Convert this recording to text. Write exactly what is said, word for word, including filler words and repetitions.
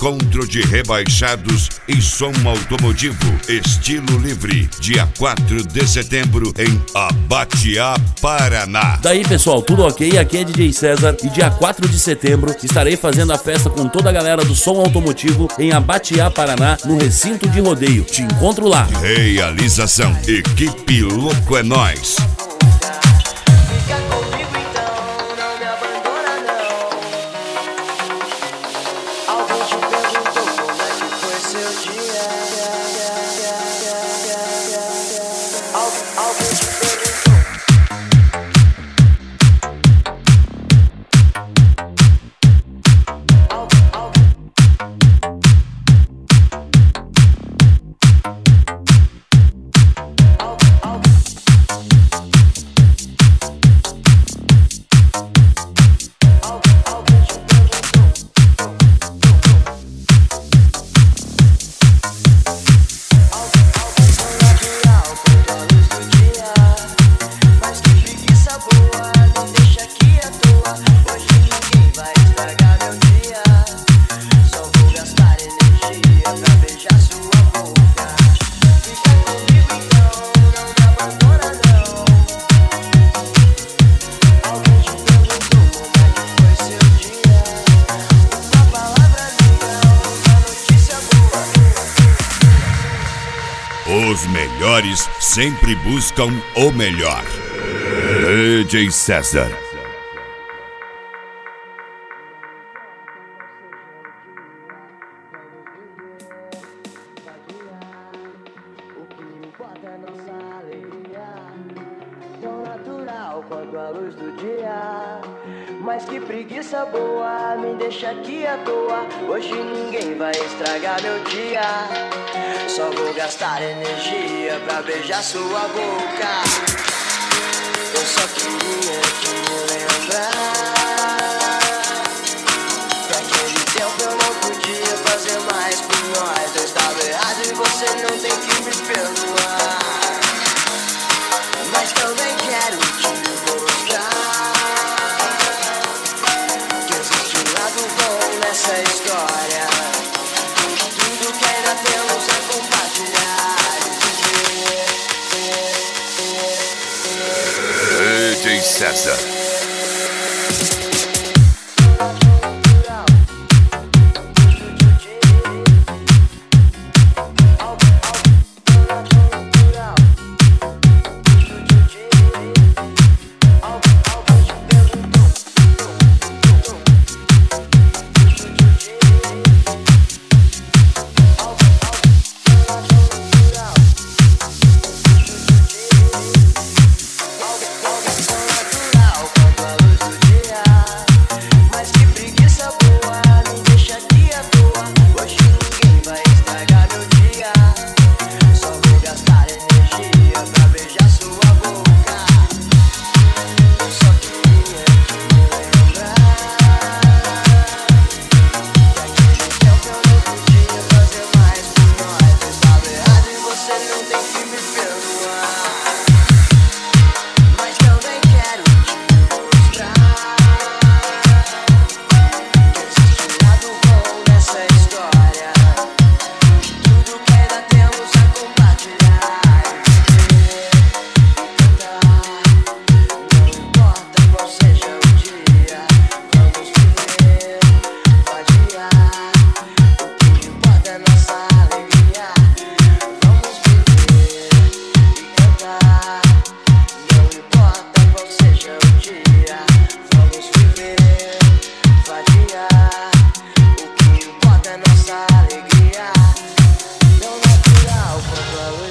Encontro de rebaixados e som automotivo, estilo livre, dia quatro de setembro em Abatiá, Paraná. Daí, pessoal, tudo ok? Aqui é D J César e dia quatro de setembro estarei fazendo a festa com toda a galera do som automotivo em Abatiá, Paraná, no recinto de rodeio. Te encontro lá. Realização: Equipe Louco é Nós. Os melhores sempre buscam o melhor. D J César. Tão natural quanto a luz do dia. Mas que preguiça boa, me deixa aqui à toa. Hoje ninguém vai estragar meu dia. Só vou gastar energia pra beijar sua boca. Eu só queria te lembrar que aquele tempo eu não podia fazer mais por nós. Eu estava errado e você não tem que me perdoar. Mas também quero te mostrar que existe um lado bom nessa história. Tudo que ainda temos é compartilhar. D J César. Não tem